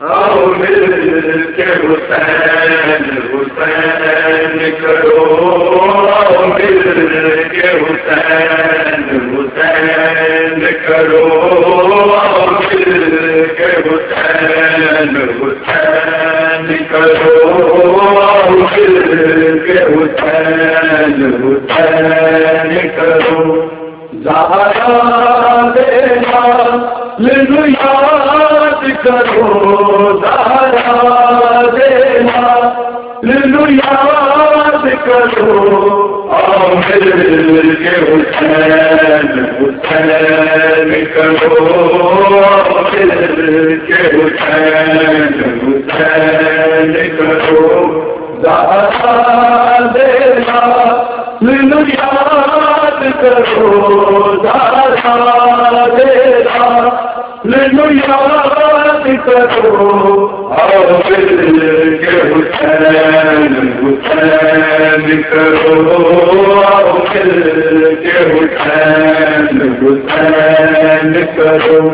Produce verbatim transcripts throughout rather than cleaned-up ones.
آؤ مل کے حسین حسین کرو، آؤ مل کے حسین حسین کرو، آؤ مل کے حسین حسین کرو، آؤ مل کے حسین حسین کرو۔ زہرا دینا لنو یاد کرو، زہرا دینا لنو یاد کرو، آؤ مل کے حسین حسین کرو، آؤ مل کے حسین حسین کرو۔ زہرا دینا لنو یاد کرو، زہرا دینا لنو یاد کرو، آؤ مل کے حسین حسین کرو، آؤ مل کے حسین حسین کرو۔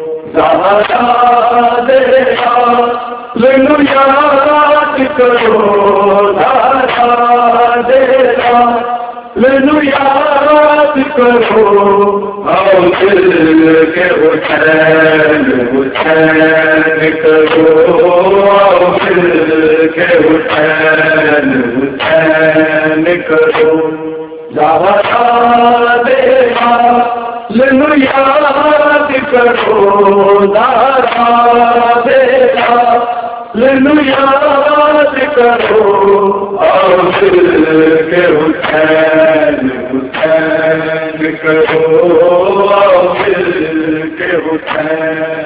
زہرا دینا لنو یاد کرو، زہرا دینا لنو یاد کرو، آؤ مل کے حسین حسین کرو، آؤ مل کے حسین حسین کرو۔ زہرا دینا لنو یاد کرو، زہرا دینا لنو یاد کرو، آؤ مل کے حسین حسین کرو، آؤ مل کے حسین